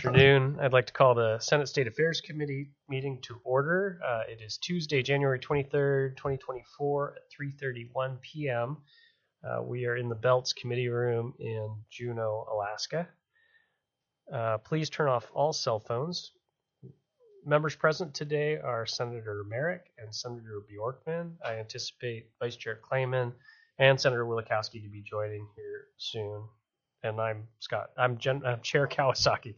afternoon. I'd like to call the Senate State Affairs Committee meeting to order. It is Tuesday, January 23rd, 2024 at 3:31 p.m. We are in the Belts Committee Room in Juneau, Alaska. Please turn off all cell phones. Members present today are Senator Merrick and Senator Bjorkman. I anticipate Vice Chair Clayman and Senator Wielechowski to be joining here soon. And I'm Scott. I'm Chair Kawasaki.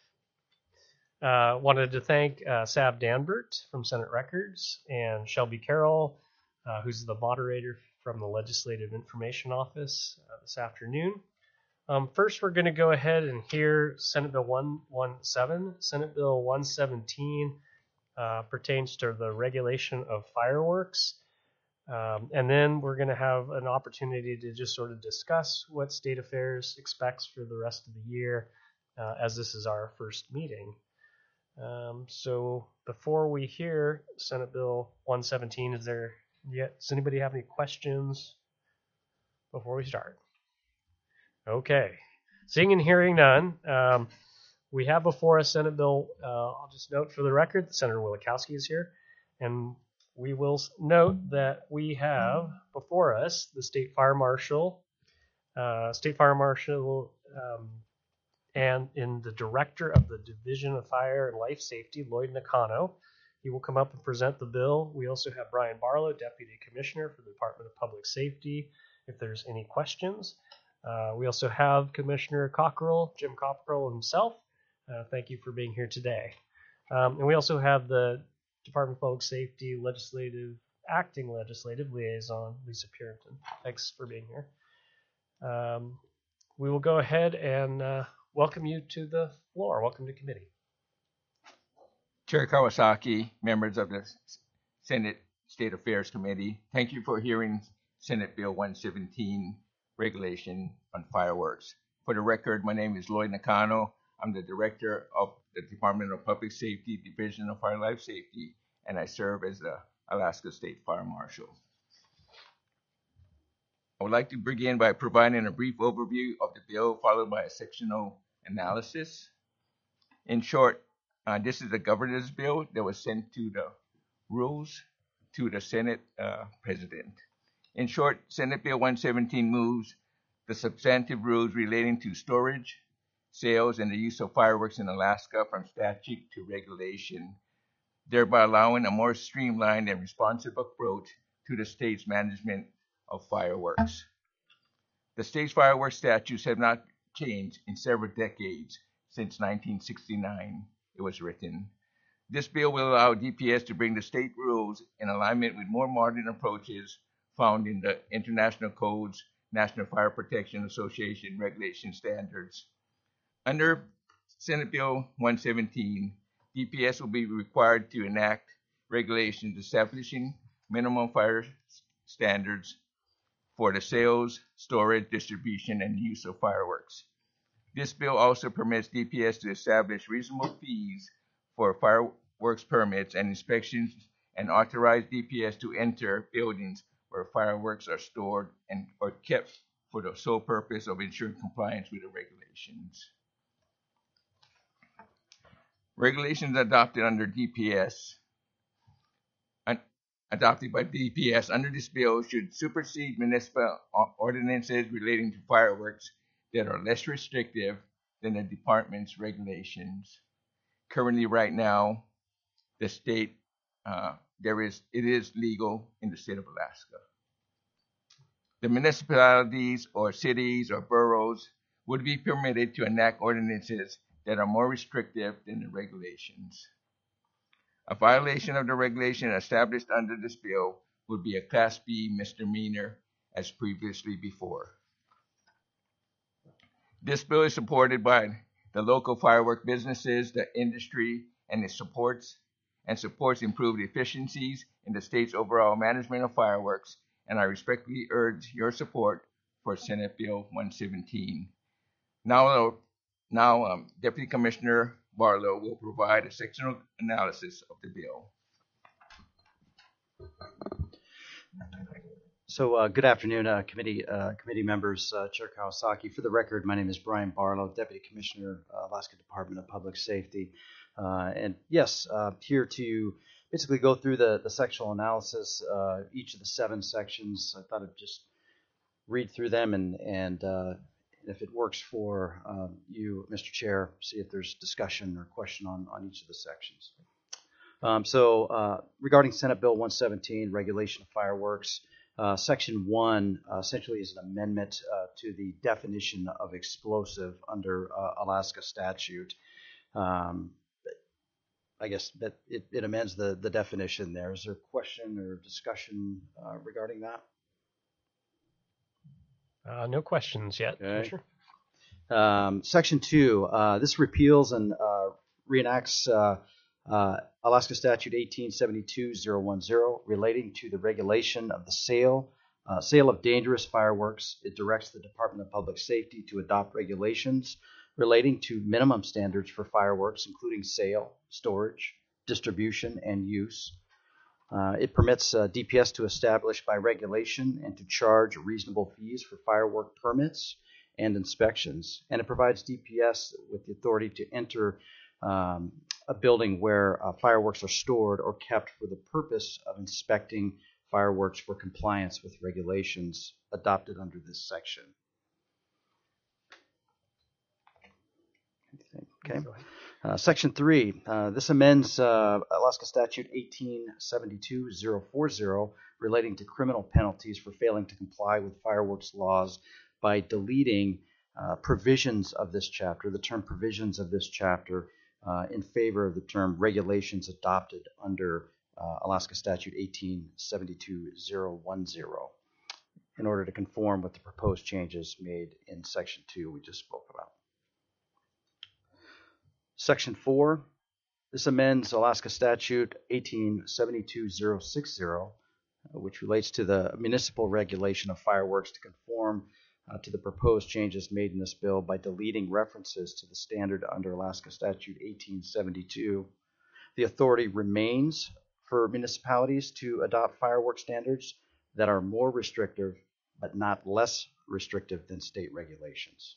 Wanted to thank Sav Danbert from Senate Records and Shelby Carroll, who's the moderator from the Legislative Information Office this afternoon. First, we're going to go ahead and hear Senate Bill 117. Senate Bill 117 pertains to the regulation of fireworks. And then we're going to have an opportunity to just sort of discuss what State Affairs expects for the rest of the year, as this is our first meeting. So before we hear Senate Bill 117, does anybody have any questions before we start? Okay. Seeing and hearing none, we have before us Senate Bill, I'll just note for the record that Senator Wielechowski is here, and we will note that we have before us the State Fire Marshal, and in the Director of the Division of Fire and Life Safety, Lloyd Nakano. He will come up and present the bill. We also have Brian Barlow, Deputy Commissioner for the Department of Public Safety, if there's any questions. We also have Commissioner Cockrell, Jim Cockrell himself. Thank you for being here today. And we also have the Department of Public Safety Acting Legislative Liaison, Lisa Purinton. Thanks for being here. We will go ahead and welcome you to the floor. Welcome to committee. Chair Kawasaki, members of the Senate State Affairs Committee, thank you for hearing Senate Bill 117, Regulation on Fireworks. For the record, my name is Lloyd Nakano. I'm the Director of the Department of Public Safety, Division of Fire and Life Safety, and I serve as the Alaska State Fire Marshal. I would like to begin by providing a brief overview of the bill, followed by a sectional analysis. In short, this is a governor's bill that was sent to the rules to the Senate President. In short, Senate Bill 117 moves the substantive rules relating to storage, sales, and the use of fireworks in Alaska from statute to regulation, thereby allowing a more streamlined and responsive approach to the state's management of fireworks. The state's fireworks statutes have not changed in several decades since 1969 it was written. This bill will allow DPS to bring the state rules in alignment with more modern approaches found in the International Code's National Fire Protection Association regulation standards. Under Senate Bill 117, DPS will be required to enact regulations establishing minimum fire standards for the sales, storage, distribution, and use of fireworks. This bill also permits DPS to establish reasonable fees for fireworks permits and inspections and authorize DPS to enter buildings where fireworks are stored and or kept for the sole purpose of ensuring compliance with the regulations. Regulations adopted by DPS under this bill should supersede municipal ordinances relating to fireworks that are less restrictive than the department's regulations. Currently, right now, the state it is legal in the state of Alaska. The municipalities or cities or boroughs would be permitted to enact ordinances that are more restrictive than the regulations. A violation of the regulation established under this bill would be a Class B misdemeanor as previously before. This bill is supported by the local firework businesses, the industry, and it supports improved efficiencies in the state's overall management of fireworks, and I respectfully urge your support for Senate Bill 117. Now, Deputy Commissioner Barlow will provide a sectional analysis of the bill. Good afternoon, committee members, Chair Kawasaki. For the record, my name is Brian Barlow, Deputy Commissioner, Alaska Department of Public Safety. And yes, here to basically go through the sectional analysis, each of the 7 sections. I thought I'd just read through them and if it works for you, Mr. Chair, see if there's discussion or question on each of the sections. Regarding Senate Bill 117, regulation of fireworks, Section 1 essentially is an amendment to the definition of explosive under Alaska statute. I guess that it amends the definition there. Is there a question or discussion regarding that? No questions yet, Okay. Commissioner. Section 2, this repeals and reenacts Alaska Statute 1872-010 relating to the regulation of the sale of dangerous fireworks. It directs the Department of Public Safety to adopt regulations relating to minimum standards for fireworks, including sale, storage, distribution, and use. It permits DPS to establish by regulation and to charge reasonable fees for firework permits and inspections. And it provides DPS with the authority to enter a building where fireworks are stored or kept for the purpose of inspecting fireworks for compliance with regulations adopted under this section. Okay. Section 3, this amends Alaska Statute 1872-040 relating to criminal penalties for failing to comply with fireworks laws by deleting provisions of this chapter, the term provisions of this chapter, in favor of the term regulations adopted under Alaska Statute 1872-010 in order to conform with the proposed changes made in Section 2 we just spoke about. Section 4, this amends Alaska Statute 1872-060, which relates to the municipal regulation of fireworks to conform to the proposed changes made in this bill by deleting references to the standard under Alaska Statute 1872. The authority remains for municipalities to adopt fireworks standards that are more restrictive but not less restrictive than state regulations.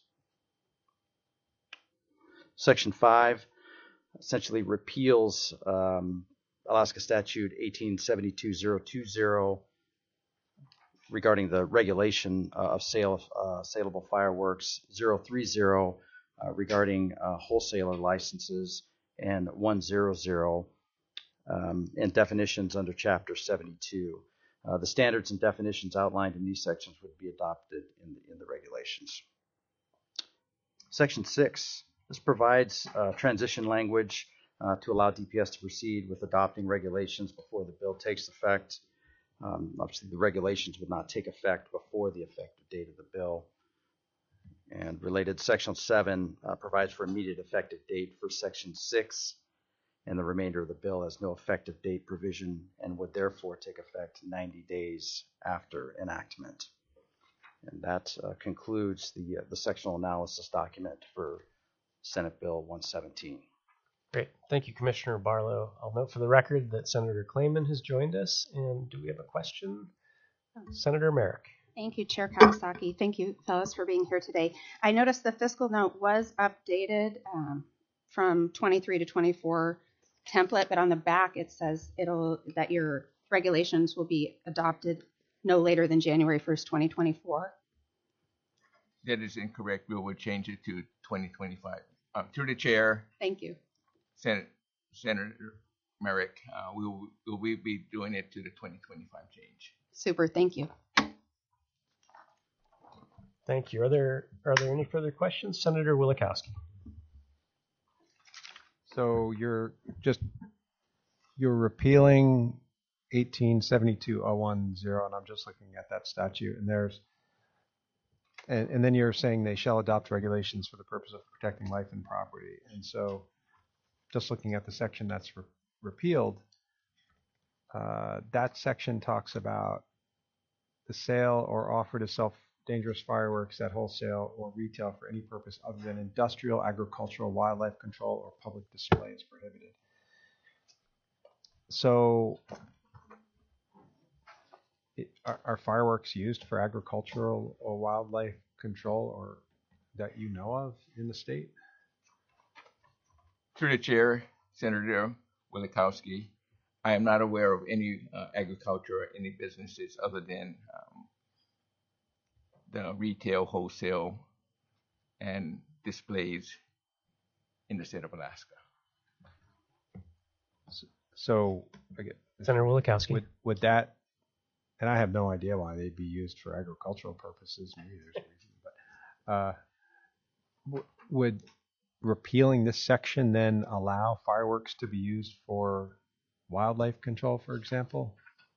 Section 5 essentially repeals Alaska Statute 1872-020 regarding the regulation of sale of saleable fireworks, 030 regarding wholesaler licenses, and 100 and definitions under Chapter 72. The standards and definitions outlined in these sections would be adopted in the regulations. Section 6. This provides transition language to allow DPS to proceed with adopting regulations before the bill takes effect. Obviously, the regulations would not take effect before the effective date of the bill. And related, Section 7 provides for immediate effective date for Section 6, and the remainder of the bill has no effective date provision and would therefore take effect 90 days after enactment. And that concludes the sectional analysis document for Senate Bill 117. Great. Thank you, Commissioner Barlow. I'll note for the record that Senator Clayman has joined us. And do we have a question? Senator Merrick. Thank you, Chair Kawasaki. Thank you, fellows, for being here today. I noticed the fiscal note was updated from 23 to 24 template, but on the back it says that your regulations will be adopted no later than January 1st, 2024. That is incorrect. We will change it to 2025. Through the chair. Thank you. Senator Merrick, we will be doing it to the 2025 change. Super. Thank you. Thank you. Are there any further questions? Senator Wielechowski. So you're repealing 1872-010, and I'm just looking at that statute, and and then you're saying they shall adopt regulations for the purpose of protecting life and property. And so just looking at the section that's repealed, that section talks about the sale or offer to sell dangerous fireworks at wholesale or retail for any purpose other than industrial, agricultural, wildlife control, or public display is prohibited. So Are fireworks used for agricultural or wildlife control, or that you know of in the state? Through the chair, Senator Wielechowski, I am not aware of any agriculture or any businesses other than the retail, wholesale, and displays in the state of Alaska. So, again, Senator Wielechowski. would that, and I have no idea why they'd be used for agricultural purposes. Maybe there's a reason, but would repealing this section then allow fireworks to be used for wildlife control, for example?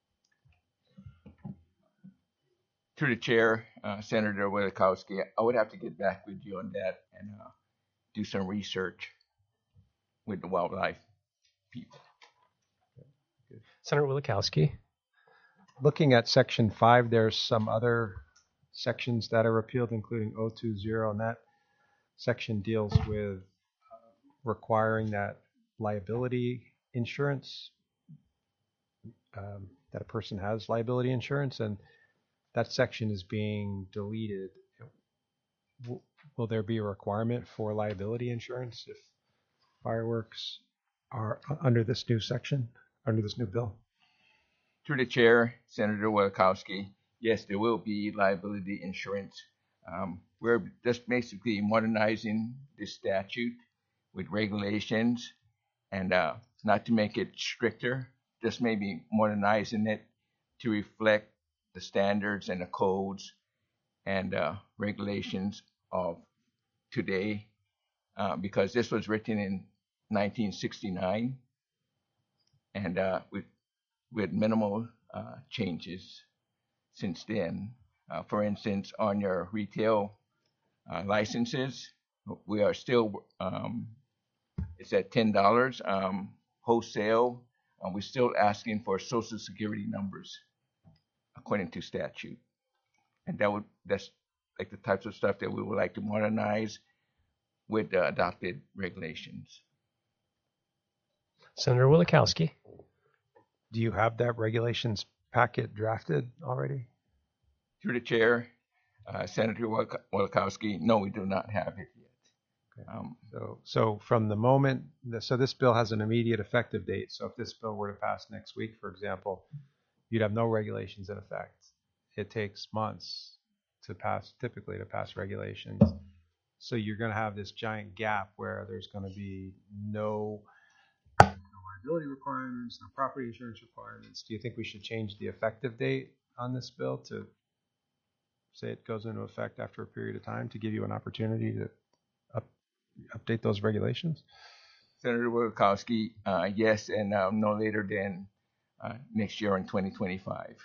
Through the chair, Senator Wielechowski, I would have to get back with you on that and do some research with the wildlife people. Senator Wielechowski. Looking at section 5, there's some other sections that are repealed, including 020, and that section deals with requiring that liability insurance, that a person has liability insurance, and that section is being deleted. Will there be a requirement for liability insurance if fireworks are under this new section, under this new bill? Through the chair, Senator Wielechowski, yes, there will be liability insurance. We're just basically modernizing this statute with regulations and not to make it stricter, just maybe modernizing it to reflect the standards and the codes and regulations of today, because this was written in 1969 and with minimal changes since then. For instance, on your retail licenses, we are still, it's at $10. Wholesale, we're still asking for Social Security numbers according to statute. And that's like the types of stuff that we would like to modernize with the adopted regulations. Senator Wielechowski. Do you have that regulations packet drafted already? Through the chair, Senator Wielechowski, no, we do not have it yet. Okay. So from the moment, so this bill has an immediate effective date. So if this bill were to pass next week, for example, you'd have no regulations in effect. It takes months typically to pass regulations. So you're going to have this giant gap where there's going to be no liability requirements, no property insurance requirements. Do you think we should change the effective date on this bill to say it goes into effect after a period of time to give you an opportunity to update those regulations? Senator Wielechowski, yes, and no later than next year in 2025.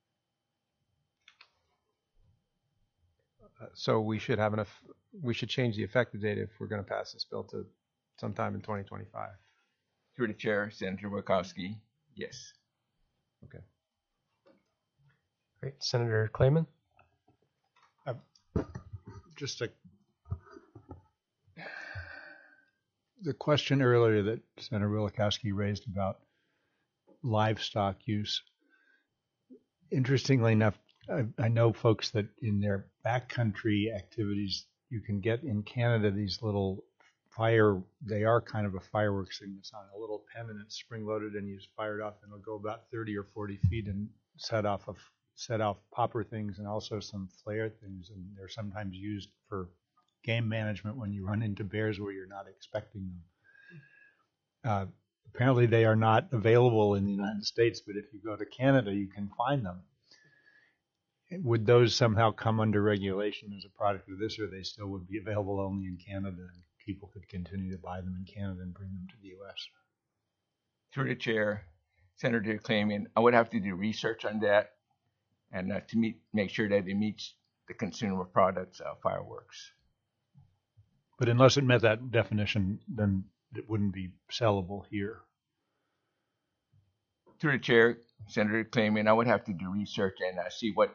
So we should we should change the effective date if we're going to pass this bill to sometime in 2025. Through the chair, Senator Wielechowski, yes. Okay. Great. Senator Clayman. Just the question earlier that Senator Wielechowski raised about livestock use. Interestingly enough, I know folks that in their backcountry activities, you can get in Canada these little they are kind of a fireworks thing that's on a little pen and it's spring loaded and you just fire it off and it'll go about 30 or 40 feet and set off popper things and also some flare things, and they're sometimes used for game management when you run into bears where you're not expecting them. Apparently they are not available in the United States, but if you go to Canada, you can find them. Would those somehow come under regulation as a product of this, or they still would be available only in Canada and people could continue to buy them in Canada and bring them to the U.S.? Through the chair, Senator Clayman, I would have to do research on that and to make sure that it meets the consumer products fireworks. But unless it met that definition, then it wouldn't be sellable here. Through the chair, Senator Clayman, I would have to do research and see what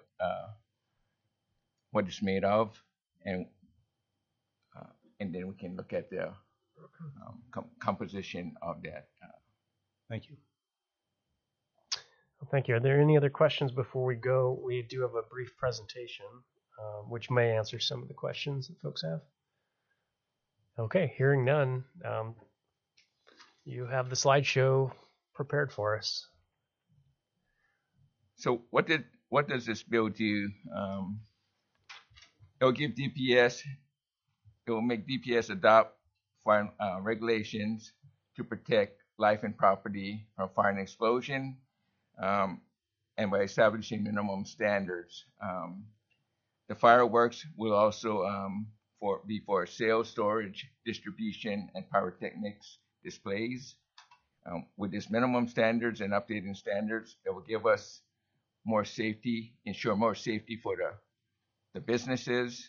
it's made of, and then we can look at the composition of that. Thank you. Thank you. Are there any other questions before we go? We do have a brief presentation, which may answer some of the questions that folks have. Okay, hearing none, you have the slideshow prepared for us. So what does this bill do? It'll give DPS. It will make DPS adopt fire regulations to protect life and property from fire and explosion, and by establishing minimum standards. The fireworks will also be for sales, storage, distribution, and pyrotechnics displays. With these minimum standards and updating standards, it will give us more safety, ensure more safety for the businesses,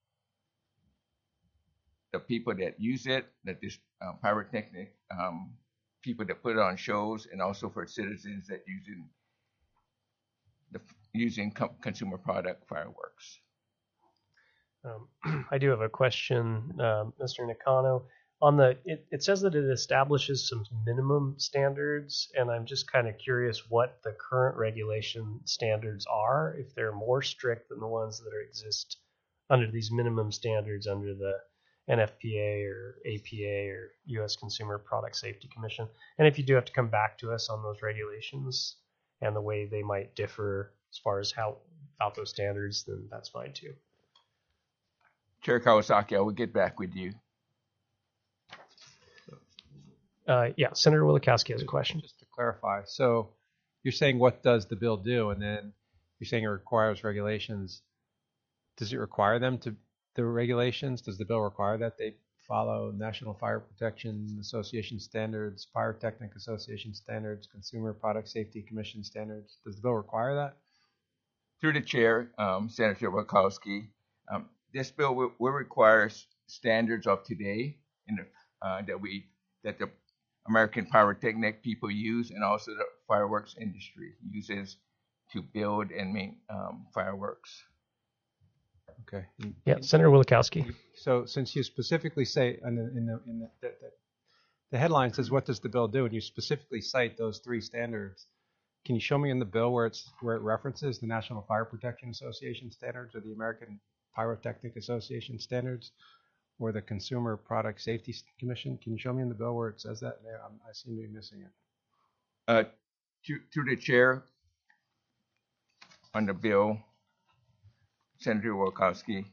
the people that use it, that this pyrotechnic people that put it on shows, and also for citizens that using consumer product fireworks. I do have a question, Mr. Nakano. It says that it establishes some minimum standards, and I'm just kind of curious what the current regulation standards are, if they're more strict than the ones that exist under these minimum standards under the NFPA or APA or U.S. Consumer Product Safety Commission. And if you do have to come back to us on those regulations and the way they might differ as far as how about those standards, then that's fine too. Chair Kawasaki, I will get back with you. Yeah, Senator Wielechowski has a question. Just to clarify, so you're saying what does the bill do, and then you're saying it requires regulations. Does it require them to the regulations? Does the bill require that they follow National Fire Protection Association standards, Pyrotechnic Association standards, Consumer Product Safety Commission standards? Does the bill require that? Through the chair, Senator Wielechowski, this bill will require standards of today in that the American pyrotechnic people use, and also the fireworks industry uses to build and make fireworks. Okay. Yeah, Senator Wielechowski. So since you specifically say in the headline says what does the bill do, and you specifically cite those three standards, can you show me in the bill where it references the National Fire Protection Association standards, or the American Pyrotechnic Association standards, or the Consumer Product Safety Commission? Can you show me in the bill where it says that? I seem to be missing it. To the chair on the bill, Senator Wielechowski.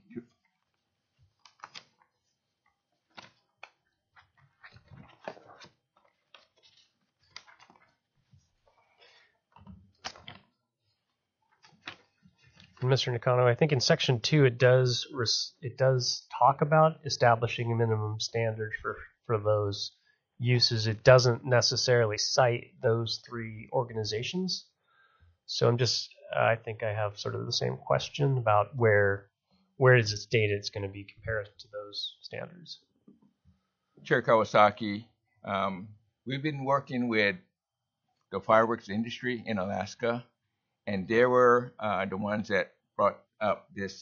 Mr. Nakano, I think in Section 2 it does talk about establishing a minimum standard for those uses. It doesn't necessarily cite those three organizations. So I think I have sort of the same question about where is it stated it's going to be compared to those standards. Chair Kawasaki, we've been working with the fireworks industry in Alaska, and they were the ones that brought up this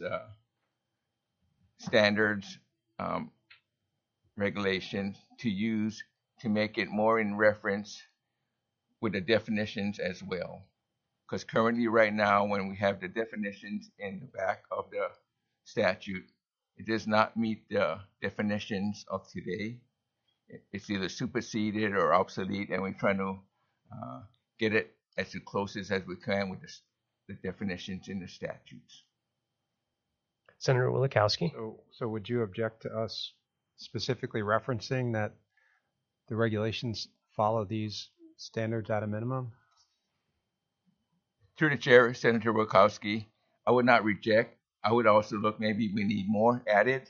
standards regulations to use to make it more in reference with the definitions as well. Because currently right now, when we have the definitions in the back of the statute, it does not meet the definitions of today. It's either superseded or obsolete, and we're trying to get it as closest as we can with the definitions in the statutes. Senator Wielechowski. So would you object to us specifically referencing that the regulations follow these standards at a minimum? Through the chair, Senator Wielechowski, I would not reject. I would also look, maybe we need more added.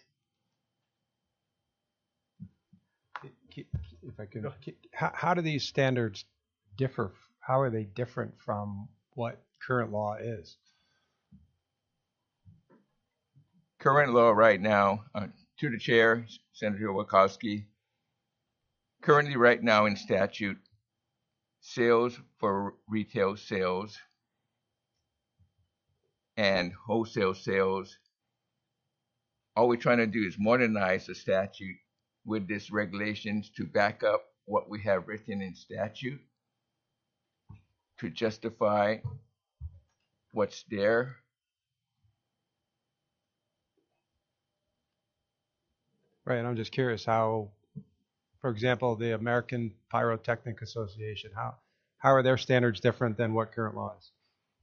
If I could, how do these standards differ? How are they different from what current law is? Current law right now, to the chair, Senator Wielechowski, currently right now in statute, sales for retail sales and wholesale sales, all we're trying to do is modernize the statute with these regulations to back up what we have written in statute. to justify what's there. Right, and I'm just curious how, for example, the American Pyrotechnic Association, how are their standards different than what current law is?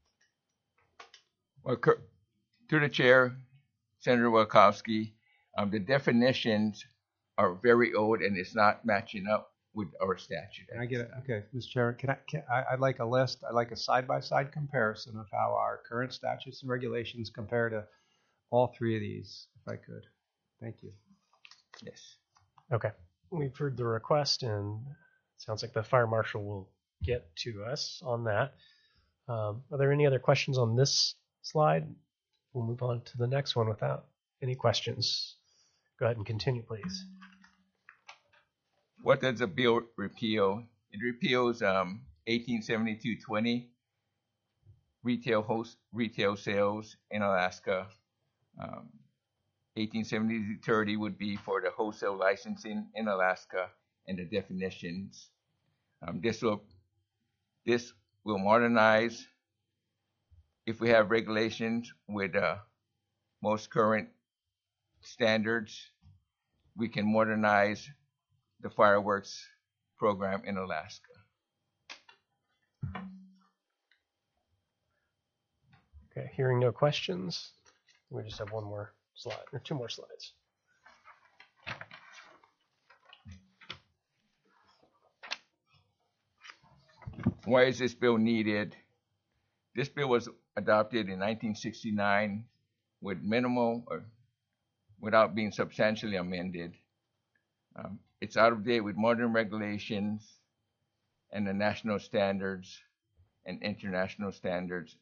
Well, through the chair, Senator Welkowski, the definitions are very old and it's not matching up with our statute. Can I get it? Okay, Mr. Chairman, I'd like a list, I'd like a side-by-side comparison of how our current statutes and regulations compare to all three of these, if I could. Thank you. Yes. Okay. We've heard the request, and it sounds like the fire marshal will get to us on that. Are there any other questions on this slide? We'll move on to the next one without any questions. Go ahead and continue, please. What does the bill repeal? It repeals 1872-20 retail sales in Alaska. 1870-30 would be for the wholesale licensing in Alaska and the definitions. This will modernize. If we have regulations with most current standards, we can modernize the fireworks program in Alaska. Okay, hearing no questions, we just have one more slide, or two more slides. Why is this bill needed? This bill was adopted in 1969 with minimal or without being substantially amended. It's out of date with modern regulations and the national standards and international standards.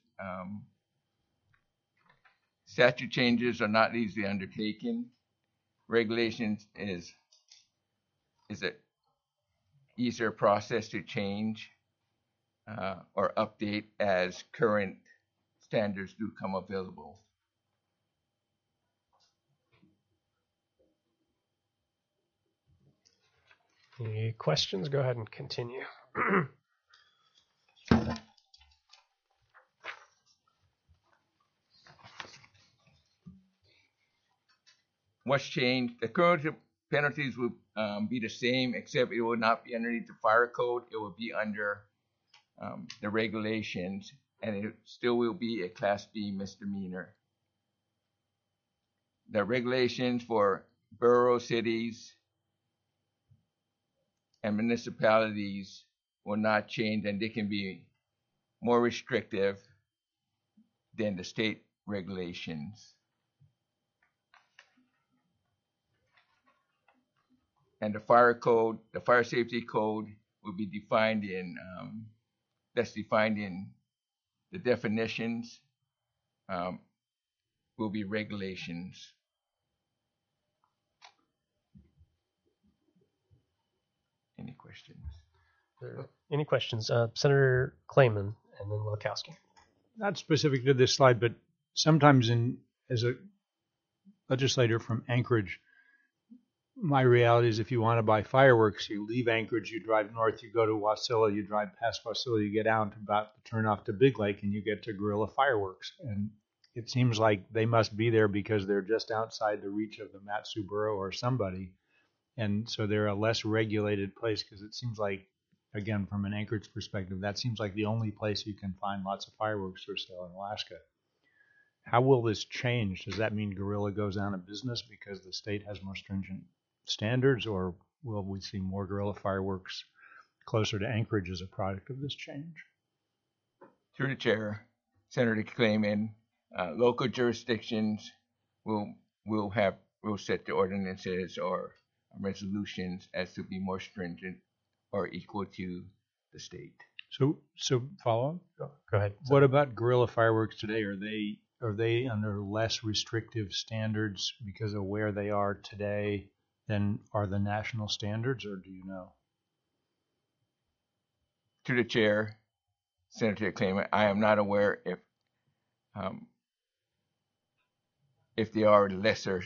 Statute changes are not easily undertaken. Regulations is an easier process to change or update as current standards do come available. Any questions? Go ahead and continue. What's changed? The current penalties will be the same, except it will not be underneath the fire code. It will be under the regulations, and it still will be a Class B misdemeanor. The regulations for borough cities and municipalities will not change, and they can be more restrictive than the state regulations. And the fire code, the fire safety code, will be defined in that's defined in the definitions. Will be regulations. Any questions? Any questions? Senator Clayman and then Welkowski. Not specific to this slide, but sometimes as a legislator from Anchorage, my reality is if you want to buy fireworks, you leave Anchorage, you drive north, you go to Wasilla, you drive past Wasilla, you get out about to turn off to Big Lake, and you get to Guerrilla Fireworks. And it seems like they must be there because they're just outside the reach of the Mat-Su Borough or somebody. And so they're a less regulated place because it seems like, again, from an Anchorage perspective, that seems like the only place you can find lots of fireworks for sale in Alaska. How will this change? Does that mean Guerrilla goes out of business because the state has more stringent standards, or will we see more Guerrilla Fireworks closer to Anchorage as a product of this change? Through the chair, Senator Clayman, local jurisdictions will set the ordinances or resolutions as to be more stringent or equal to the state. So follow up. Go ahead. What about Guerrilla Fireworks today? Are they under less restrictive standards because of where they are today than are the national standards, or do you know? To the chair, Senator Clayman, I am not aware if they are lesser.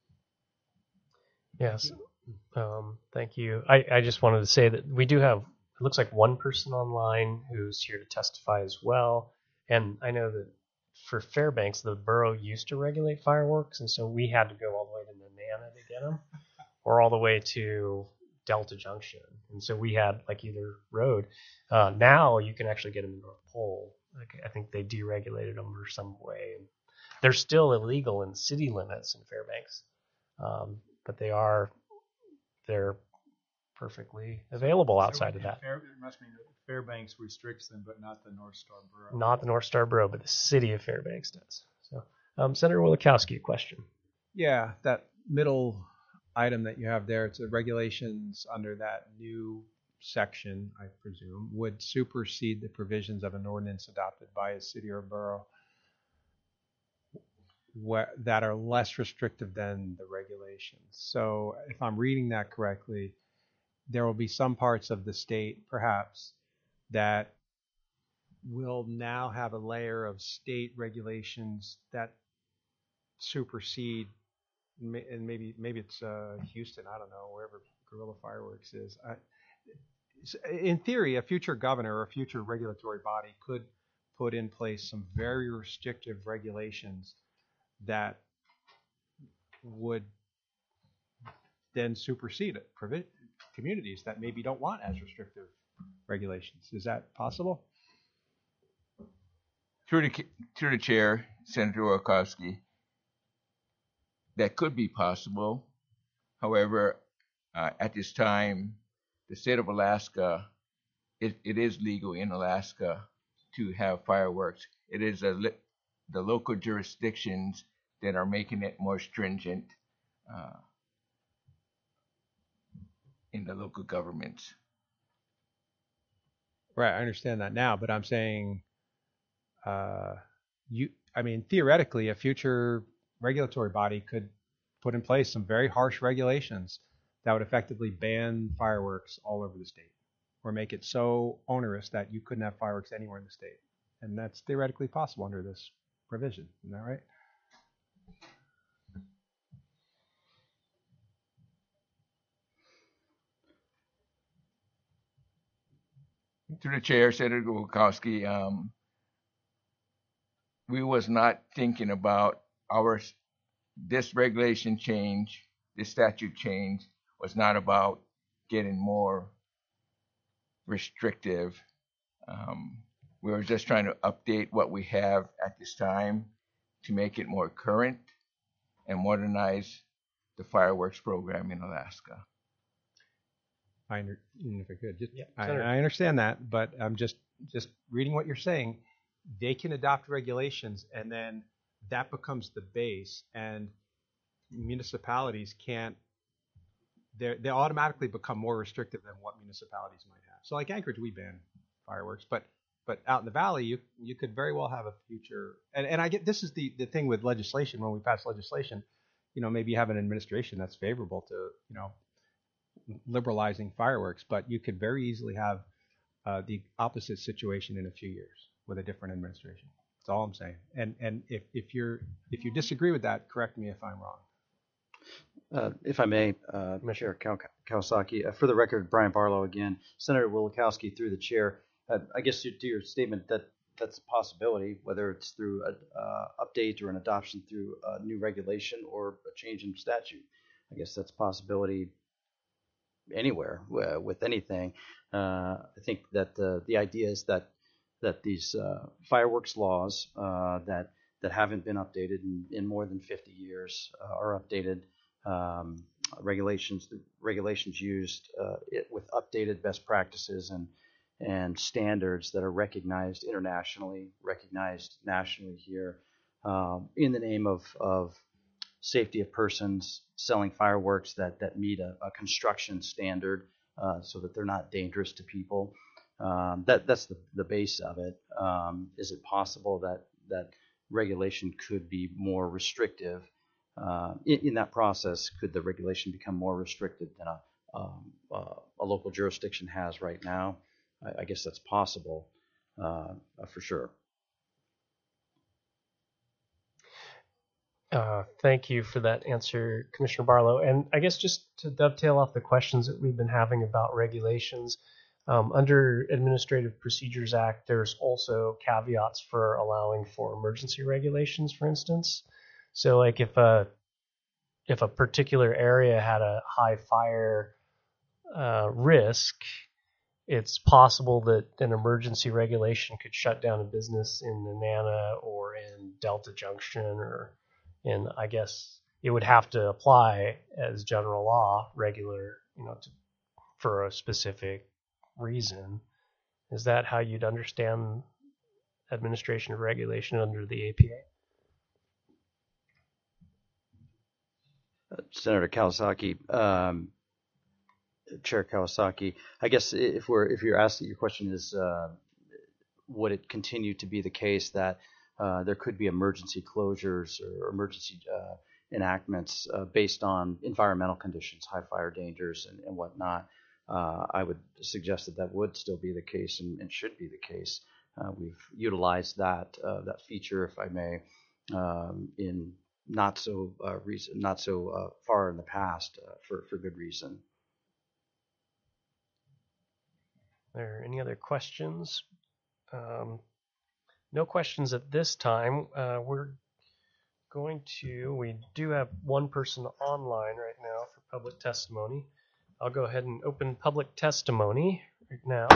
Yes. Thank you. I just wanted to say that we do have it looks like one person online who's here to testify as well. And I know that for Fairbanks, the borough used to regulate fireworks, and so we had to go all the way to Nenana to get them, or all the way to Delta Junction. And so we had like either road. Now you can actually get them in North Pole. Like, I think they deregulated them or some way. They're still illegal in city limits in Fairbanks, but they're perfectly available outside of that. It must mean that Fairbanks restricts them, but not the North Star Borough. Not the North Star Borough, but the city of Fairbanks does. So, Senator Wielechowski, a question. Yeah, that middle item that you have there, it's the regulations under that new section, I presume, would supersede the provisions of an ordinance adopted by a city or borough that are less restrictive than the regulations. So if I'm reading that correctly, there will be some parts of the state, perhaps, that will now have a layer of state regulations that supersede, and maybe it's Houston, I don't know, wherever Guerrilla Fireworks is. In theory, a future governor or a future regulatory body could put in place some very restrictive regulations that would then supersede it, communities that maybe don't want as restrictive regulations. Is that possible? Through the chair, Senator Wielechowski, that could be possible. However, at this time, the state of Alaska, it is legal in Alaska to have fireworks. It is the local jurisdictions that are making it more stringent in the local governments. Right, I understand that now, but I'm saying, theoretically, a future regulatory body could put in place some very harsh regulations that would effectively ban fireworks all over the state, or make it so onerous that you couldn't have fireworks anywhere in the state. And that's theoretically possible under this provision. Isn't that right? Through the chair, Senator Wielechowski, we was not thinking about this regulation change, this statute change was not about getting more restrictive. We were just trying to update what we have at this time to make it more current and modernize the fireworks program in Alaska. If I could, Yeah, I understand that, but I'm just reading what you're saying. They can adopt regulations, and then that becomes the base, and municipalities can't. They automatically become more restrictive than what municipalities might have. So, like Anchorage, we ban fireworks, but out in the valley, you could very well have a future. And I get this is the thing with legislation. When we pass legislation, maybe you have an administration that's favorable to liberalizing fireworks, but you could very easily have the opposite situation in a few years with a different administration. That's all I'm saying. And if you disagree with that, correct me if I'm wrong. If I may, Chair Kawasaki, for the record, Brian Barlow again. Senator Wielechowski, through the chair, I guess to your statement that that's a possibility, whether it's through an update or an adoption through a new regulation or a change in statute. I guess that's a possibility anywhere with anything. I think that the idea is that these fireworks laws that haven't been updated in more than 50 years are updated. Regulations used with updated best practices and standards that are recognized internationally, recognized nationally here, in the name of safety of persons selling fireworks that meet a construction standard, so that they're not dangerous to people. That's the base of it. Is it possible that regulation could be more restrictive? In that process, could the regulation become more restrictive than a local jurisdiction has right now? I guess that's possible, for sure. Thank you for that answer, Commissioner Barlow. And I guess just to dovetail off the questions that we've been having about regulations, Under Administrative Procedures Act, there's also caveats for allowing for emergency regulations, for instance. So like if a particular area had a high fire risk, it's possible that an emergency regulation could shut down a business in Nenana or in Delta Junction, or in, I guess it would have to apply as general law, regular, for a specific reason. Is that how you'd understand administration of regulation under the APA? Senator Kawasaki, Chair Kawasaki, I guess if you're asking, your question is, would it continue to be the case that there could be emergency closures or emergency enactments based on environmental conditions, high fire dangers, and whatnot? I would suggest that would still be the case and should be the case. We've utilized that feature, if I may, in not so far in the past for good reason. Are there any other questions? No questions at this time. We do have one person online right now for public testimony. I'll go ahead and open public testimony right now.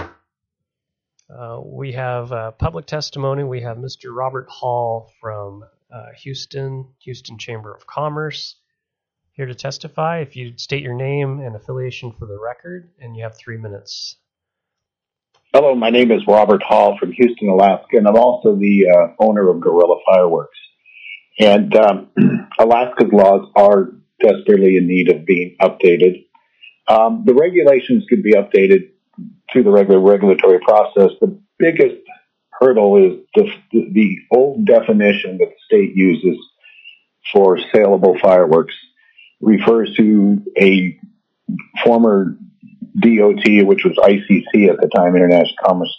We have public testimony. We have Mr. Robert Hall from Houston Chamber of Commerce here to testify. If you'd state your name and affiliation for the record, and you have 3 minutes. Hello, my name is Robert Hall from Houston, Alaska, and I'm also the owner of Guerrilla Fireworks. And Alaska's laws are desperately in need of being updated. The regulations could be updated through the regular regulatory process. The biggest hurdle is the old definition that the state uses for saleable fireworks. It refers to a former DOT, which was ICC at the time, Commerce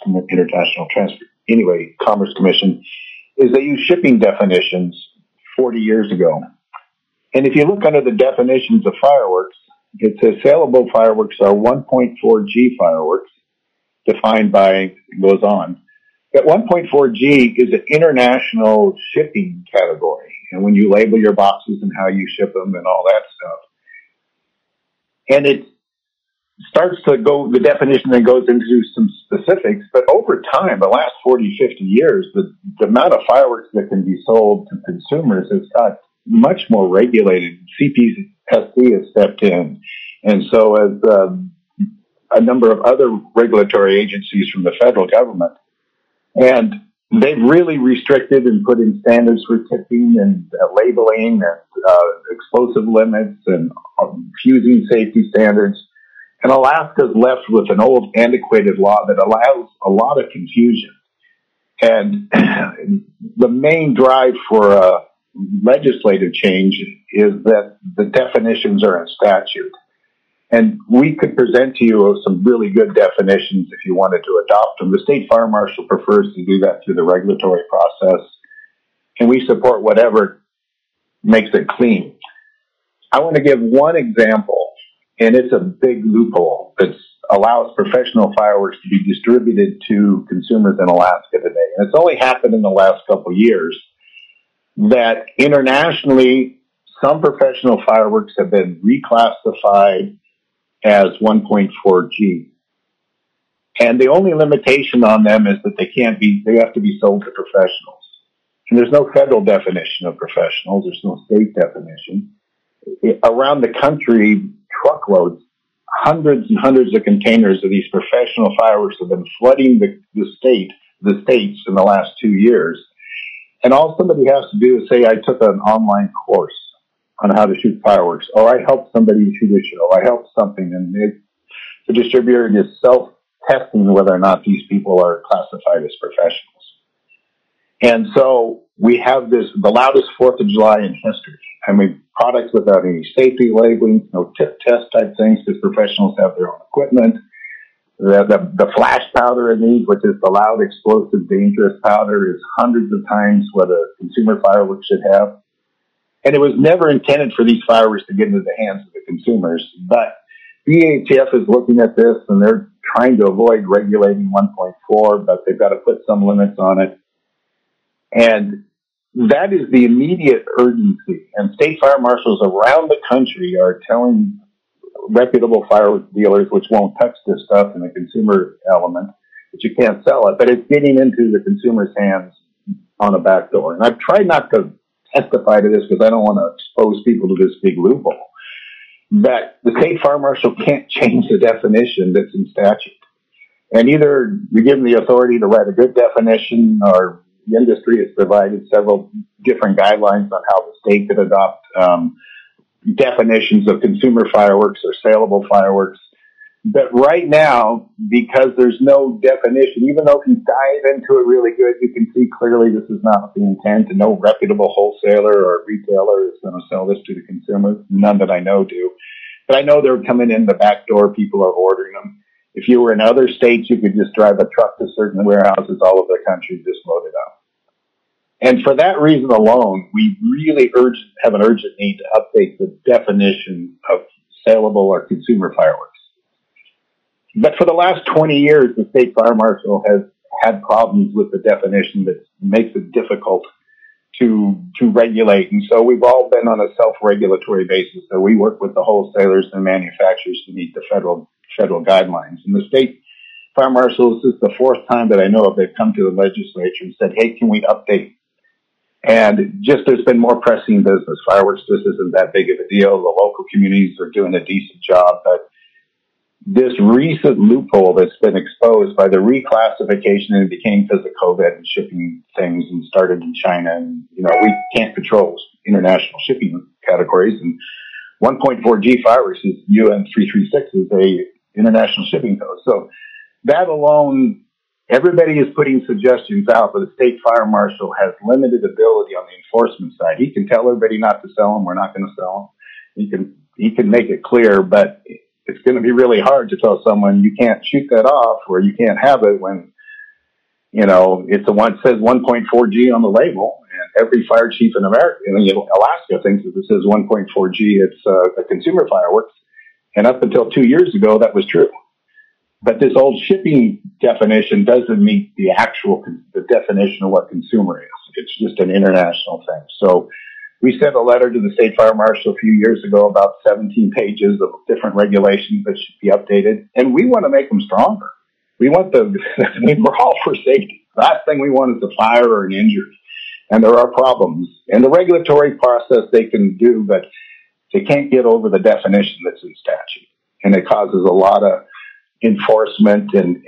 Commission, is they use shipping definitions 40 years ago. And if you look under the definitions of fireworks, it says saleable fireworks are 1.4 G fireworks, defined by, goes on. That 1.4 G is an international shipping category. And when you label your boxes and how you ship them and all that stuff. And it starts to go, the definition then goes into some specifics, but over time, the last 40, 50 years, the amount of fireworks that can be sold to consumers has got much more regulated. CPSC has stepped in. And so as a number of other regulatory agencies from the federal government. And they've really restricted and put in standards for tipping and labeling and explosive limits and fusing safety standards. And Alaska's left with an old, antiquated law that allows a lot of confusion. And the main drive for legislative change is that the definitions are in statute. And we could present to you some really good definitions if you wanted to adopt them. The state fire marshal prefers to do that through the regulatory process. And we support whatever makes it clean. I want to give one example. And it's a big loophole that allows professional fireworks to be distributed to consumers in Alaska today. And it's only happened in the last couple of years that internationally, some professional fireworks have been reclassified as 1.4 G. And the only limitation on them is that they have to be sold to professionals. And there's no federal definition of professionals. There's no state definition. Around the country, truckloads, hundreds and hundreds of containers of these professional fireworks have been flooding the states in the last 2 years. And all somebody has to do is say, I took an online course on how to shoot fireworks, or I helped somebody shoot a show, I helped something, and the distributor is self-testing whether or not these people are classified as professionals. And so we have the loudest 4th of July in history. I mean, products without any safety labeling, no tip test type things, because professionals have their own equipment. The flash powder in these, which is the loud, explosive, dangerous powder, is hundreds of times what a consumer firework should have. And it was never intended for these fireworks to get into the hands of the consumers. But BHF is looking at this, and they're trying to avoid regulating 1.4, but they've got to put some limits on it. And that is the immediate urgency. And state fire marshals around the country are telling reputable fireworks dealers, which won't touch this stuff in the consumer element, that you can't sell it, but it's getting into the consumer's hands on a back door. And I've tried not to testify to this because I don't want to expose people to this big loophole. But the state fire marshal can't change the definition that's in statute. And either you give them the authority to write a good definition, or the industry has provided several different guidelines on how the state could adopt definitions of consumer fireworks or saleable fireworks. But right now, because there's no definition, even though if you dive into it really good, you can see clearly this is not the intent, and no reputable wholesaler or retailer is going to sell this to the consumer. None that I know do. But I know they're coming in the back door. People are ordering them. If you were in other states, you could just drive a truck to certain warehouses all over the country and just load it up. And for that reason alone, we really have an urgent need to update the definition of saleable or consumer fireworks. But for the last 20 years, the state fire marshal has had problems with the definition that makes it difficult to regulate. And so we've all been on a self-regulatory basis. So we work with the wholesalers and manufacturers to meet the federal guidelines. And the state fire marshals, this is the fourth time that I know of, they've come to the legislature and said, hey, can we update? And just there's been more pressing business. Fireworks just isn't that big of a deal. The local communities are doing a decent job, but this recent loophole that's been exposed by the reclassification, and it became because of COVID and shipping things and started in China. And, we can't control international shipping categories. And 1.4G fireworks is UN 336 is a international shipping code. So that alone, everybody is putting suggestions out, but the state fire marshal has limited ability on the enforcement side. He can tell everybody not to sell them. We're not going to sell them. He can make it clear, but it's going to be really hard to tell someone you can't shoot that off or you can't have it when, it's it says 1.4G on the label, and every fire chief in America, in Alaska thinks if it says 1.4G, it's a consumer fireworks. And up until 2 years ago, that was true. But this old shipping definition doesn't meet the definition of what consumer is. It's just an international thing. So we sent a letter to the state fire marshal a few years ago, about 17 pages of different regulations that should be updated. And we want to make them stronger. We're all for safety. The last thing we want is a fire or an injury. And there are problems. And the regulatory process they can do, but they can't get over the definition that's in statute. And it causes a lot of enforcement and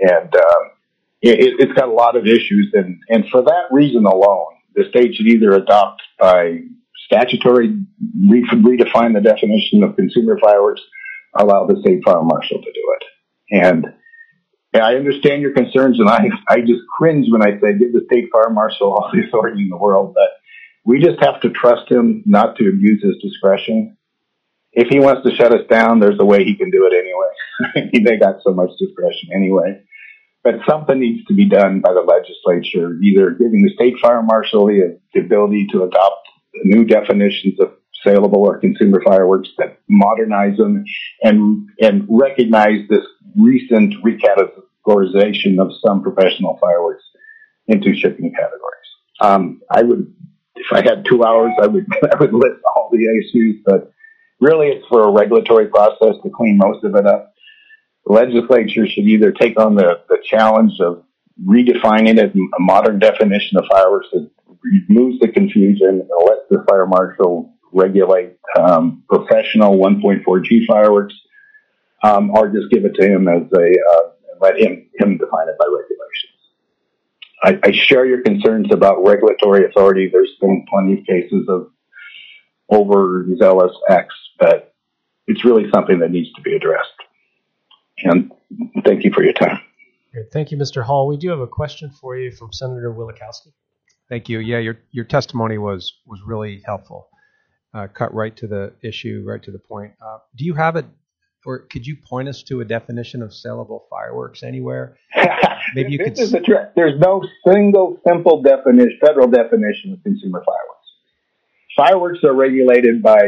it's got a lot of issues. And for that reason alone, the state should either adopt by statutory, redefine the definition of consumer fireworks, allow the state fire marshal to do it. And I understand your concerns, and I just cringe when I say give the state fire marshal all the authority in the world, but we just have to trust him not to abuse his discretion. If he wants to shut us down, there's a way he can do it anyway. They got so much discretion anyway. But something needs to be done by the legislature, either giving the state fire marshal the ability to adopt new definitions of saleable or consumer fireworks that modernize them and recognize this recent recategorization of some professional fireworks into shipping categories. If I had 2 hours, I would list all the issues, but really it's for a regulatory process to clean most of it up. The legislature should either take on the challenge of redefining it, a modern definition of fireworks that removes the confusion and lets the fire marshal regulate professional 1.4G fireworks, or just give it to him as let him define it by regulations. I share your concerns about regulatory authority. There's been plenty of cases of overzealous acts, but it's really something that needs to be addressed. And thank you for your time. Great. Thank you, Mr. Hall. We do have a question for you from Senator Wielechowski. Thank you. Yeah, your testimony was really helpful. Cut right to the issue, right to the point. Do you have or could you point us to a definition of saleable fireworks anywhere? Maybe you could. There's no single simple federal definition of consumer fireworks. Fireworks are regulated by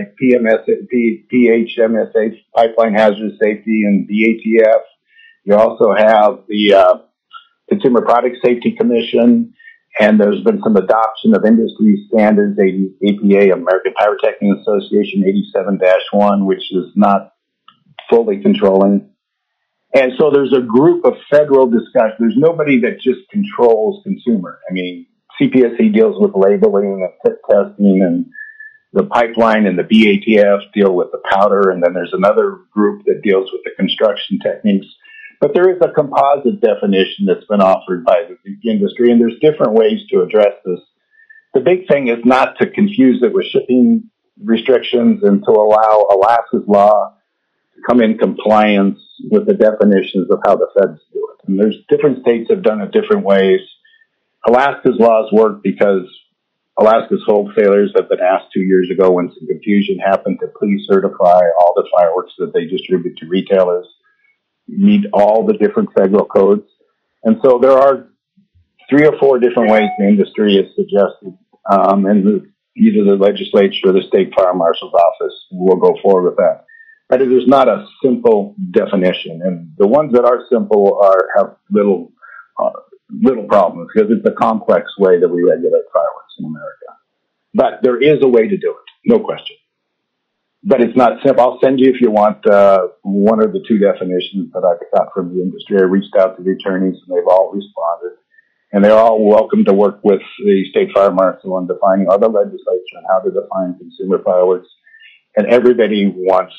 PHMSA, Pipeline Hazardous Safety, and BATF. You also have the Consumer Product Safety Commission, and there's been some adoption of industry standards, APA, American Pyrotechnics Association 87-1, which is not fully controlling. And so there's a group of federal discussion. There's nobody that just controls consumer. I mean, CPSC deals with labeling and fit testing, and the pipeline and the BATF deal with the powder, and then there's another group that deals with the construction techniques. But there is a composite definition that's been offered by the industry, and there's different ways to address this. The big thing is not to confuse it with shipping restrictions and to allow Alaska's law to come in compliance with the definitions of how the feds do it. And there's different states have done it different ways. Alaska's laws work because Alaska's wholesalers have been asked 2 years ago when some confusion happened to please certify all the fireworks that they distribute to retailers meet all the different federal codes. And so there are 3 or 4 different ways the industry has suggested, and either the legislature or the state fire marshal's office will go forward with that. But it is not a simple definition, and the ones that are simple have little problems because it's a complex way that we regulate fireworks in America. But there is a way to do it, no question. But it's not simple. I'll send you, if you want, one or the 2 definitions that I got from the industry. I reached out to the attorneys, and they've all responded. And they're all welcome to work with the state fire marshal on defining other legislation on how to define consumer fireworks. And everybody wants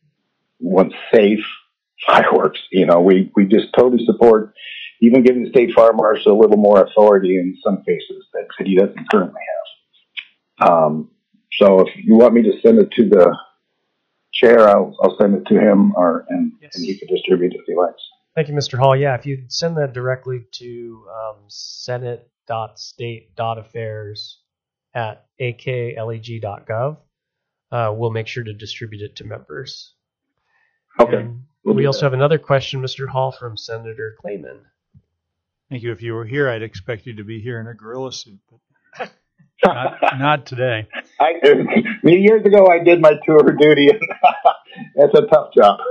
safe fireworks. You know, we just totally support even giving the state fire marshal a little more authority in some cases that he doesn't currently have. So if you want me to send it to the chair, I'll send it to him, and he can distribute it if he likes. Thank you, Mr. Hall. Yeah, if you send that directly to senate.state.affairs@akleg.gov, we'll make sure to distribute it to members. Okay. We also have another question, Mr. Hall, from Senator Clayman. Thank you. If you were here, I'd expect you to be here in a gorilla suit, but not today. Years ago, I did my tour duty, and that's a tough job.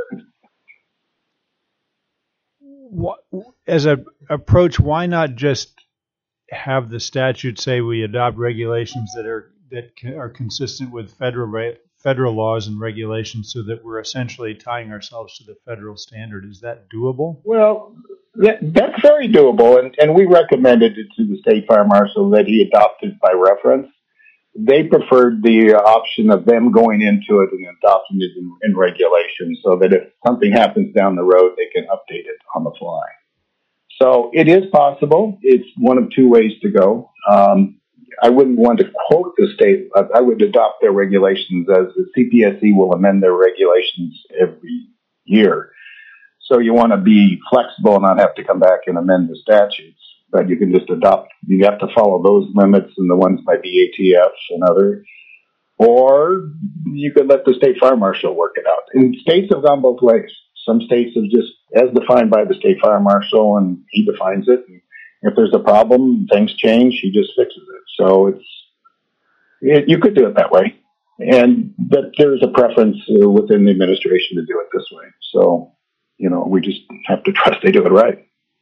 As an approach, why not just have the statute say we adopt regulations that are consistent with federal laws and regulations, so that we're essentially tying ourselves to the federal standard? Is that doable? Well, that's very doable, and we recommended it to the state fire marshal that he adopted by reference. They preferred the option of them going into it and adopting it in regulation, so that if something happens down the road, they can update it on the fly. So it is possible. It's one of 2 ways to go. I wouldn't want to quote the state. I would adopt their regulations, as the CPSC will amend their regulations every year. So you want to be flexible and not have to come back and amend the statutes, but you can just adopt. You have to follow those limits and the ones by BATF and others, or you could let the state fire marshal work it out. And states have gone both ways. Some states have just, as defined by the state fire marshal, and he defines it. And if there's a problem, things change, he just fixes it. So you could do it that way, but there's a preference within the administration to do it this way. So, we just have to trust they do it right.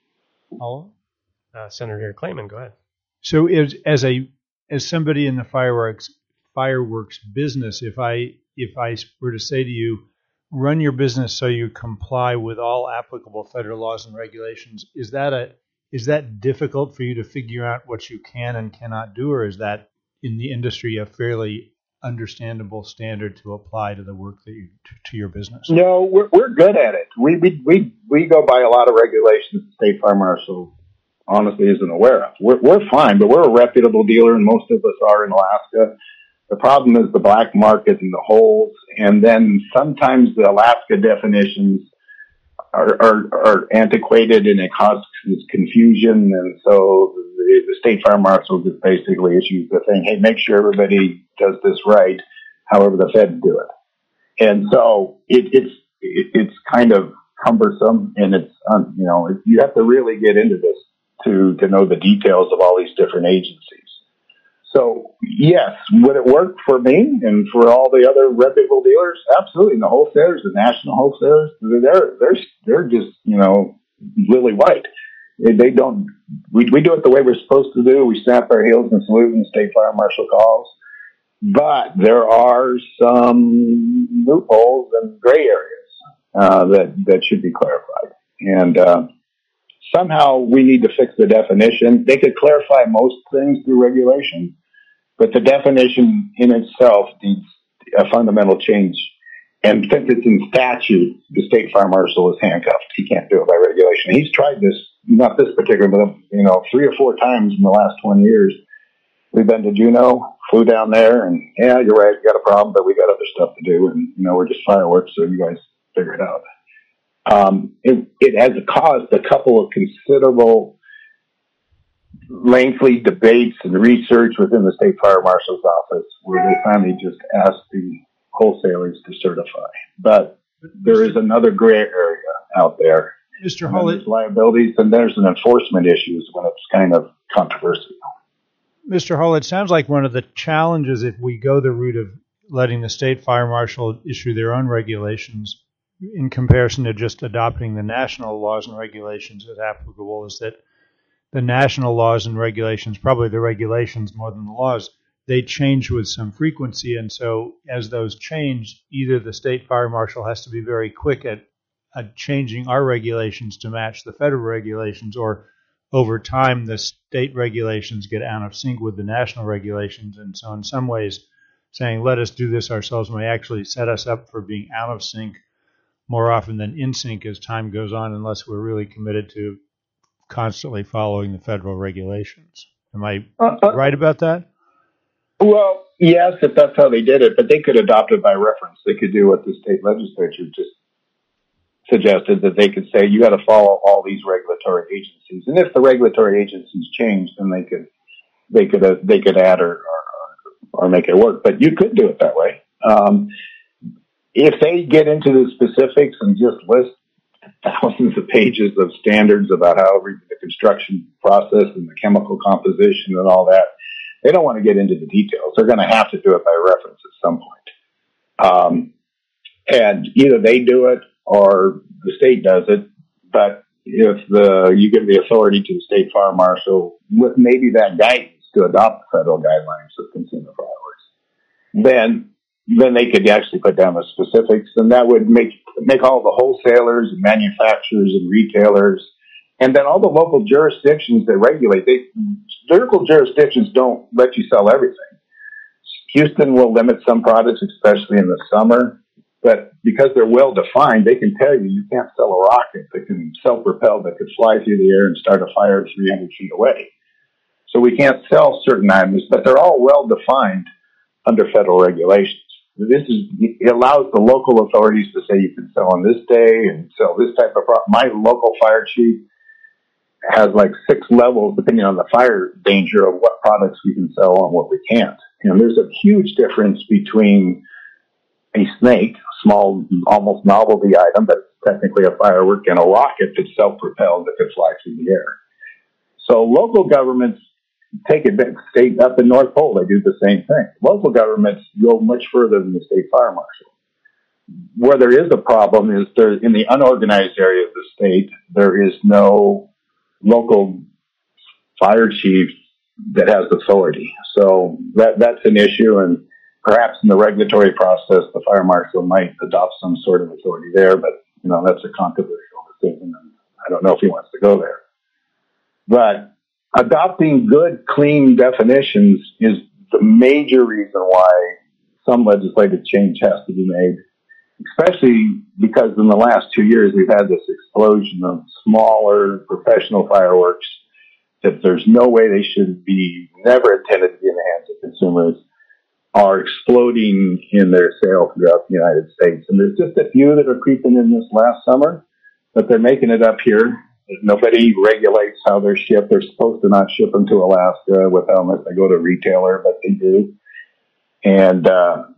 Senator Clayman, go ahead. So, as somebody in the fireworks business, if I were to say to you, run your business so you comply with all applicable federal laws and regulations, is that difficult for you to figure out what you can and cannot do, or is that in the industry a fairly understandable standard to apply to the work to your business? No, we're good at it. We go by a lot of regulations the state fire marshal honestly isn't aware of. We're fine, but we're a reputable dealer, and most of us are in Alaska. The problem is the black market and the holes, and then sometimes the Alaska definitions are antiquated and it causes confusion, and so the state fire marshal just basically issues the thing, hey, make sure everybody does this right, however the feds do it. And so it's kind of cumbersome, and it's you have to really get into this to know the details of all these different agencies. So yes, would it work for me and for all the other reputable dealers? Absolutely. And the wholesalers, the national wholesalers, they're just, lily white. They don't. We do it the way we're supposed to do. We snap our heels and salute when the state fire marshal calls. But there are some loopholes and gray areas that should be clarified. And somehow we need to fix the definition. They could clarify most things through regulation, but the definition in itself needs a fundamental change. And since it's in statute, the state fire marshal is handcuffed. He can't do it by regulation. He's tried this, not this particular, but 3 or 4 times in the last 20 years. We've been to Juneau, flew down there, and yeah, you're right, you got a problem, but we got other stuff to do, and we're just fireworks, so you guys figure it out. It has caused a couple of considerable, lengthy debates and research within the state fire marshal's office, where they finally just asked the wholesalers to certify. But there is another gray area out there. Mr. Hull, there's liabilities, and there's an enforcement issues when it's kind of controversial. Mr. Hull, it sounds like one of the challenges, if we go the route of letting the state fire marshal issue their own regulations in comparison to just adopting the national laws and regulations as applicable, is that the national laws and regulations, probably the regulations more than the laws, they change with some frequency. And so as those change, either the state fire marshal has to be very quick at changing our regulations to match the federal regulations, or over time the state regulations get out of sync with the national regulations. And so in some ways, saying let us do this ourselves may actually set us up for being out of sync more often than in sync as time goes on, unless we're really committed to constantly following the federal regulations. Am I right about that? Well, yes, if that's how they did it, but they could adopt it by reference. They could do what the state legislature just suggested, that they could say you got to follow all these regulatory agencies, and if the regulatory agencies change, then they could add or make it work. But you could do it that way. If they get into the specifics and just list thousands of pages of standards about how the construction process and the chemical composition and all that, they don't want to get into the details. They're going to have to do it by reference at some point. And either they do it or the state does it. But if you give the authority to the state fire marshal with maybe that guidance to adopt the federal guidelines of consumer fireworks, then they could actually put down the specifics, and that would make all the wholesalers and manufacturers and retailers, and then all the local jurisdictions that regulate. Local jurisdictions don't let you sell everything. Houston will limit some products, especially in the summer, but because they're well defined, they can tell you can't sell a rocket that can self-propel, that could fly through the air and start a fire 300 feet away. So we can't sell certain items, but they're all well defined under federal regulations. It allows the local authorities to say you can sell on this day and sell this type of product. My local fire chief has like 6 levels depending on the fire danger of what products we can sell and what we can't. And there's a huge difference between a snake, small, almost novelty item, but technically a firework, and a rocket that's self-propelled that could fly through the air. So local governments take it, state up in North Pole, they do the same thing. Local governments go much further than the state fire marshal. Where there is a problem is in the unorganized area of the state, there is no local fire chief that has authority. So that's an issue, and perhaps in the regulatory process, the fire marshal might adopt some sort of authority there, but that's a controversial decision, and I don't know if he wants to go there. But adopting good, clean definitions is the major reason why some legislative change has to be made, especially because in the last 2 years we've had this explosion of smaller professional fireworks that there's no way they should be, never intended to be in the hands of consumers, are exploding in their sale throughout the United States. And there's just a few that are creeping in this last summer, but they're making it up here. Nobody regulates how they're shipped. They're supposed to not ship them to Alaska with helmets. They go to retailer, but they do. And the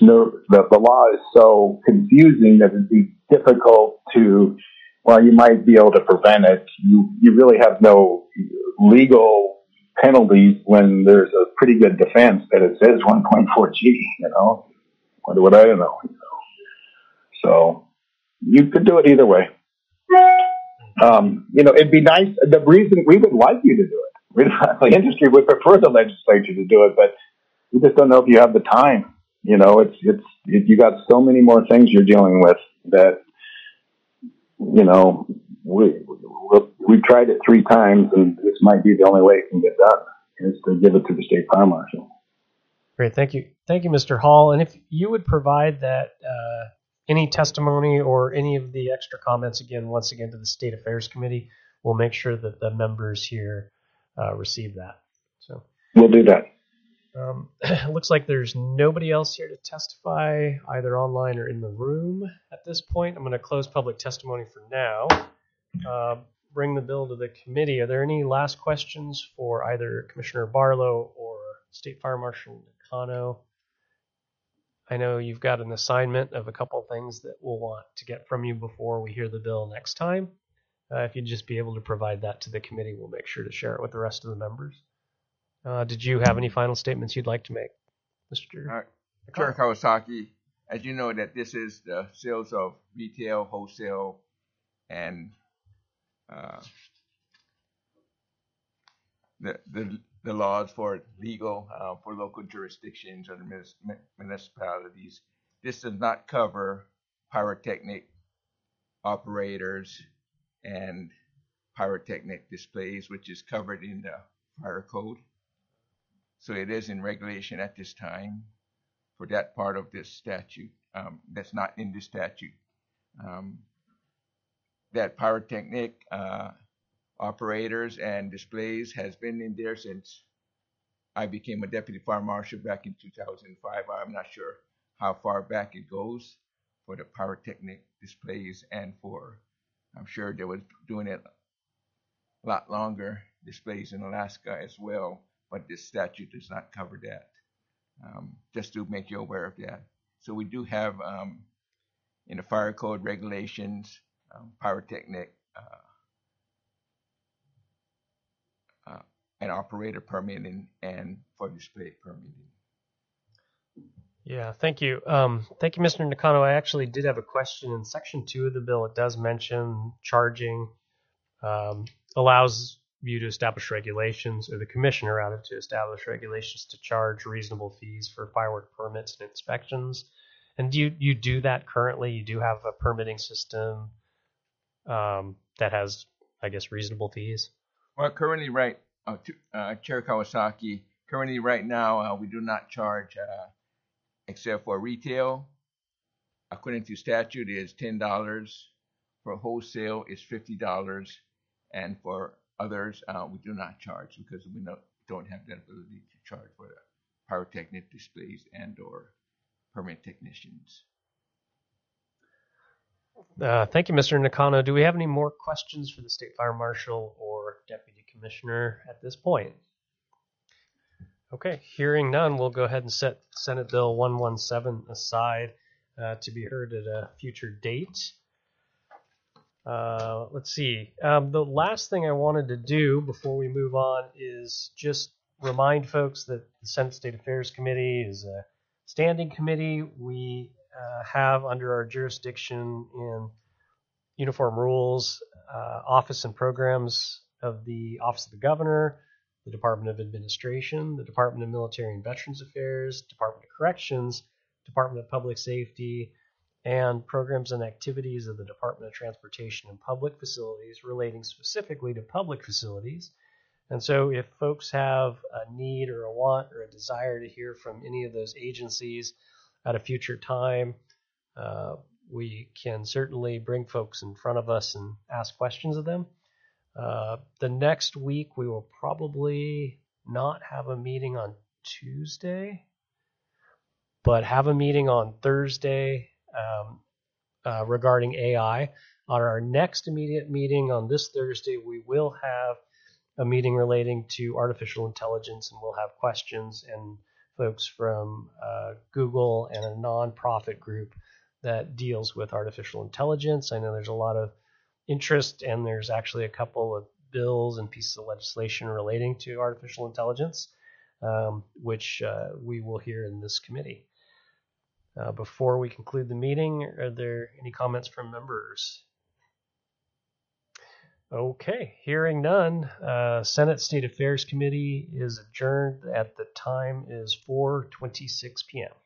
law is so confusing that it'd be difficult to, while you might be able to prevent it, you really have no legal penalties when there's a pretty good defense that it says 1.4G, you know? What would I know? So you could do it either way. You know, it'd be nice. The reason we would like you to do it, the industry would prefer the legislature to do it, but we just don't know if you have the time. You know, you got so many more things you're dealing with that, you know, we've tried it 3 times, and this might be the only way it can get done, is to give it to the state fire marshal. Great, thank you, Mr. Hall. And if you would provide that any testimony or any of the extra comments once again to the State Affairs Committee, we'll make sure that the members here receive that. So we'll do that. It looks like there's nobody else here to testify, either online or in the room at this point. I'm going to close public testimony for now. Bring the bill to the committee. Are there any last questions for either Commissioner Barlow or State Fire Marshal Nakano? I know you've got an assignment of a couple things that we'll want to get from you before we hear the bill next time. If you'd just be able to provide that to the committee, we'll make sure to share it with the rest of the members. Did you have any final statements you'd like to make, Mr. Chair Kawasaki, as you know that this is the sales of retail, wholesale, and the laws for legal for local jurisdictions or municipalities. This does not cover pyrotechnic operators and pyrotechnic displays, which is covered in the fire code. So it is in regulation at this time for that part of this statute. That's not in this statute. That pyrotechnic operators and displays has been in there since I became a deputy fire marshal back in 2005. I'm not sure how far back it goes for the pyrotechnic displays, and I'm sure they was doing it a lot longer, displays in Alaska as well, but this statute does not cover that. Just to make you aware of that. So we do have in the fire code regulations, pyrotechnic and operator permitting and for display permitting. Yeah, thank you. Thank you, Mr. Nakano. I actually did have a question. In Section 2 of the bill, it does mention charging, allows you to establish regulations, or the commissioner rather, to establish regulations to charge reasonable fees for firework permits and inspections. And do you do that currently? You do have a permitting system that has, I guess, reasonable fees? Well, currently, Chair Kawasaki, currently right now we do not charge except for retail. According to statute, is $10. For wholesale, is $50, and for others, we do not charge because we don't have that ability to charge for the pyrotechnic displays and/or permit technicians. Thank you, Mr. Nakano. Do we have any more questions for the State Fire Marshal or Deputy Commissioner at this point? Okay, hearing none, we'll go ahead and set Senate Bill 117 aside to be heard at a future date. Let's see. The last thing I wanted to do before we move on is just remind folks that the Senate State Affairs Committee is a standing committee. We have under our jurisdiction in uniform rules, office and programs of the Office of the Governor, the Department of Administration, the Department of Military and Veterans Affairs, Department of Corrections, Department of Public Safety, and programs and activities of the Department of Transportation and Public Facilities relating specifically to public facilities. And so if folks have a need or a want or a desire to hear from any of those agencies at a future time, we can certainly bring folks in front of us and ask questions of them. The next week, we will probably not have a meeting on Tuesday, but have a meeting on Thursday regarding AI. On our next immediate meeting on this Thursday, we will have a meeting relating to artificial intelligence, and we'll have questions and folks from Google and a nonprofit group that deals with artificial intelligence. I know there's a lot of interest, and there's actually a couple of bills and pieces of legislation relating to artificial intelligence, which we will hear in this committee. Before we conclude the meeting, are there any comments from members? Okay, hearing none, Senate State Affairs Committee is adjourned at the time is 4:26 p.m.